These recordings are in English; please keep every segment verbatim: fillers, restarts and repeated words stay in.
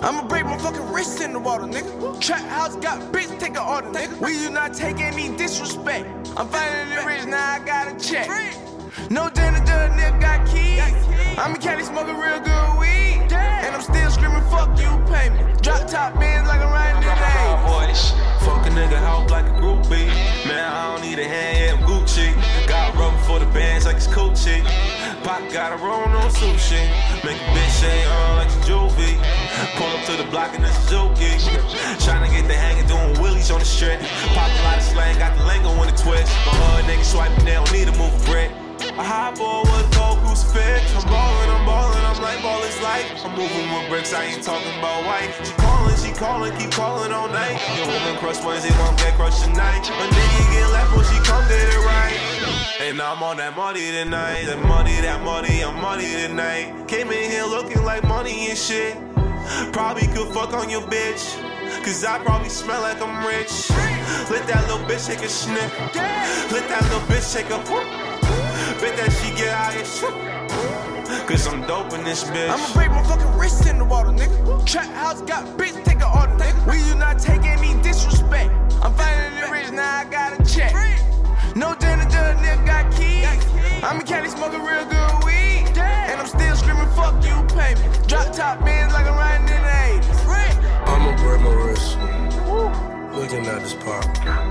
I'ma break my fucking wrist in the water, nigga. Trap house got bitch, take an order, nigga. We do not take any disrespect. I'm finally rich, now I got a check. No janitor, nigga got keys. I'm in Cali smoking real good weed. And I'm still screaming, fuck you, pay me. Drop top bins like I'm riding in the eighties. Fuck a nigga house like a groupie. Man, I don't need a hand, yeah, I'm Gucci. Got rubber for the bands like it's Gucci. Pop got a roll on sushi. Make a bitch shake on like it's Juvie. Pull up to the block and it's a jokey. Tryna get the hang and doing willies on the stretch. Pop a lot of slang, got the lingo in the twist. My hood nigga swiping, they don't need to move a brick. A high ball with a gold crucifix. I'm ballin', I'm ballin', I'm like ball is life. I'm moving with bricks, I ain't talking about white. She callin', she callin', keep callin' all night. Your woman crush Wednesday, won't get crushed tonight. A nigga get left when she come get it right. And I'm on that money tonight, that money, that money, I'm money tonight. Came in here looking like money and shit. Probably could fuck on your bitch, cause I probably smell like I'm rich. Let that little bitch take a sniff. Let that little bitch take a whoop. Bet that she get out of shit, cause I'm dope in this bitch. I'ma break my fucking wrist in the water, nigga. Trap house got bitch, take an order, nigga. We do not take any disrespect. I'm finally rich, now I got a check. No janitor, nigga got keys. I'm in Cali smoking real good weed. And I'm still screaming, fuck you, pay me. Drop top bins like I'm riding in the eighties. I'ma break my wrist. Looking at this pop.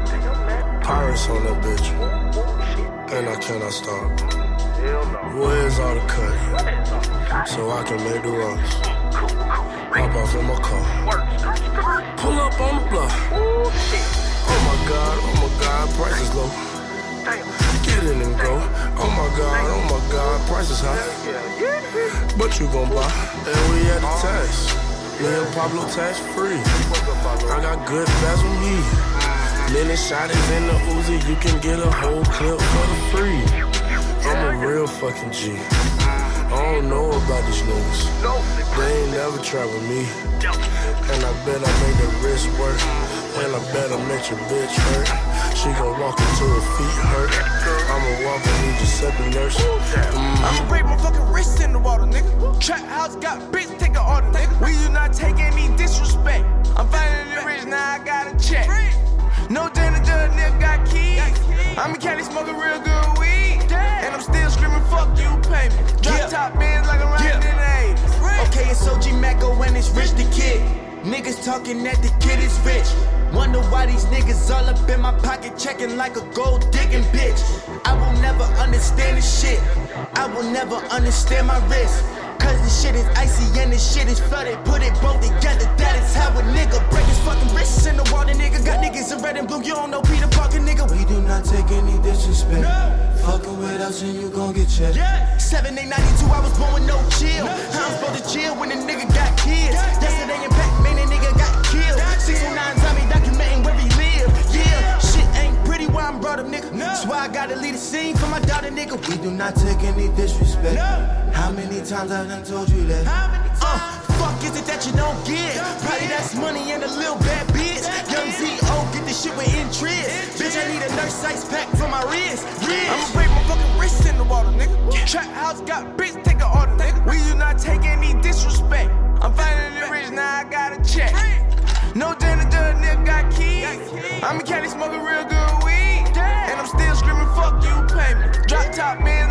Pirates on that bitch. And I cannot stop. Where's all the cut? So I can make the runs. Hop off in my car. Pull up on the block. Oh my God, oh my God, price is low. Get in and go. Oh my God, oh my God, price is high. But you gon' buy. And we at the tax. Me and Pablo tax free. I got good bags with me. Many shotters in the Uzi, you can get a whole clip for the free. I'm a real fucking G. I don't know about these niggas. They ain't never tried with me. And I bet I made the wrist work. And I bet I make your bitch hurt. She gon' walk until her feet hurt. I'ma walk and need your second nurse. Mm. I'ma break my fucking wrist in the water, nigga. Trap house got bitch, take an order, nigga. We do not take any disrespect. I'm finally rich, now I got a check. No janitor, nigga got keys. I'm in Cali smoking real good weed. And I'm still screaming, fuck you, pay me. Drop yeah. top bins like I'm riding yeah. in the eighties. Okay, it's O G Maco when it's Rich the Kid. Niggas talking that the kid is rich. Wonder why these niggas all up in my pocket checking like a gold digging bitch. I will never understand this shit. I will never understand my wrist. Cause this shit is icy and this shit is flooded. Put it both together, that is how a nigga break his fucking wrists in the water, nigga. Got niggas in red and blue, you don't know Peter Parker, nigga. We do not take any disrespect. No. Fucking with us and you gon' get checked. Yeah. seven eight ninety-two, I was born with no chill. No chill. I'm supposed to chill when a nigga got kids. Yeah. Yesterday in Pac-Man, a nigga got killed. six oh nine Tommy documenting where he live. Yeah, shit ain't pretty where I'm brought up, nigga. No. That's why I gotta leave the scene for my daughter, nigga. We do not take any disrespect. No. How many times I done told you that? How many times? Uh, fuck is it that you don't get? Probably that's money and a little bad bitch. Young Z O, get this shit with interest. Bitch, I need a nurse ice pack for my wrist. Rich. I'ma break my fucking wrist in the water, nigga. Trap house got bitch, take an order, nigga. We do not take any disrespect. I'm finally rich, now I got a check. No janitor, nigga got keys. I'm in Cali smoking real good weed. And I'm still screaming, fuck you, pay me. Drop top, man.